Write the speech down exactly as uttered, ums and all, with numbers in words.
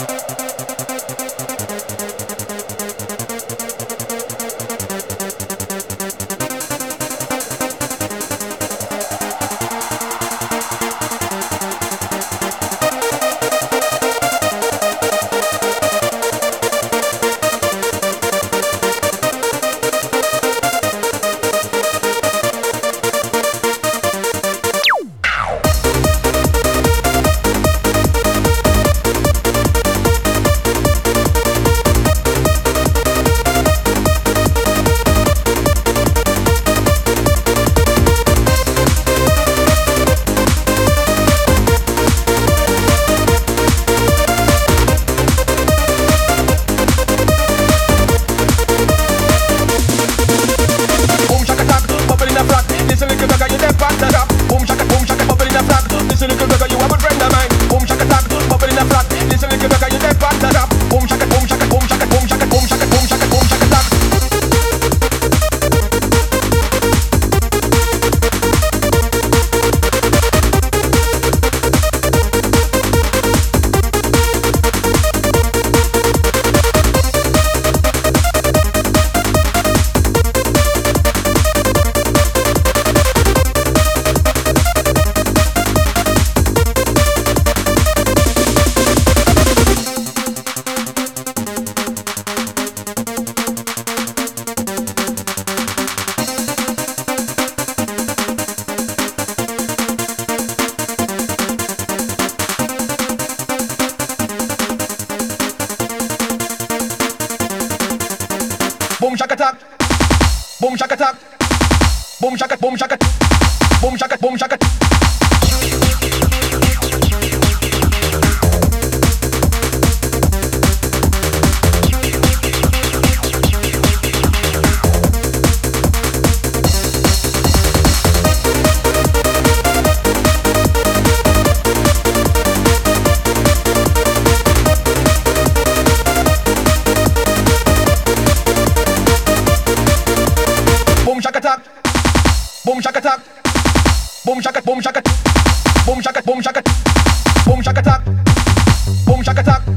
Boom shaka tak, boom shaka tak, boom shaka, boom shaka, boom shaka, boom shaka. Boom shaka tak, boom shaka tak, boom shaka, boom shaka, boom shaka, boom shaka, boom shaka tak, boom shaka tak.